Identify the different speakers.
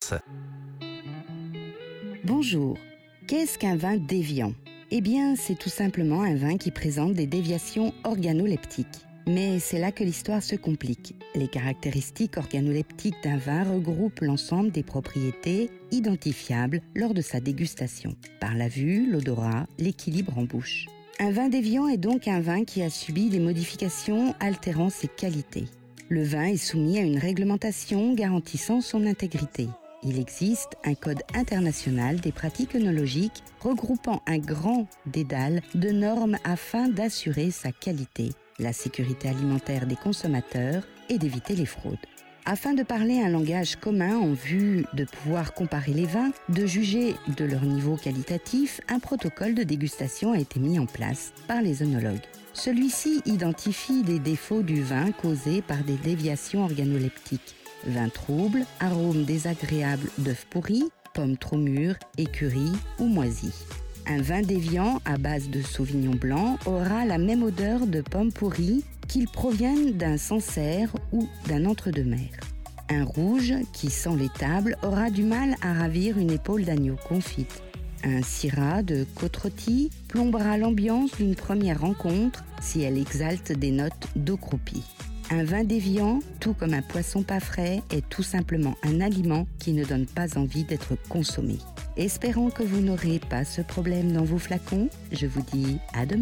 Speaker 1: France.
Speaker 2: Bonjour, qu'est-ce qu'un vin déviant ? Eh bien, c'est tout simplement un vin qui présente des déviations organoleptiques. Mais c'est là que l'histoire se complique. Les caractéristiques organoleptiques d'un vin regroupent l'ensemble des propriétés identifiables lors de sa dégustation, par la vue, l'odorat, l'équilibre en bouche. Un vin déviant est donc un vin qui a subi des modifications altérant ses qualités. Le vin est soumis à une réglementation garantissant son intégrité. Il existe un code international des pratiques œnologiques regroupant un grand dédale de normes afin d'assurer sa qualité, la sécurité alimentaire des consommateurs et d'éviter les fraudes. Afin de parler un langage commun en vue de pouvoir comparer les vins, de juger de leur niveau qualitatif, un protocole de dégustation a été mis en place par les œnologues. Celui-ci identifie les défauts du vin causés par des déviations organoleptiques. Vin trouble, arôme désagréable d'œufs pourris, pommes trop mûres, écuries ou moisies. Un vin déviant à base de sauvignon blanc aura la même odeur de pommes pourries qu'il provienne d'un Sancerre ou d'un entre-deux-mers. Un rouge qui sent l'étable aura du mal à ravir une épaule d'agneau confite. Un syrah de côte rôtie plombera l'ambiance d'une première rencontre si elle exalte des notes d'eau croupie. Un vin déviant, tout comme un poisson pas frais, est tout simplement un aliment qui ne donne pas envie d'être consommé. Espérons que vous n'aurez pas ce problème dans vos flacons. Je vous dis à demain.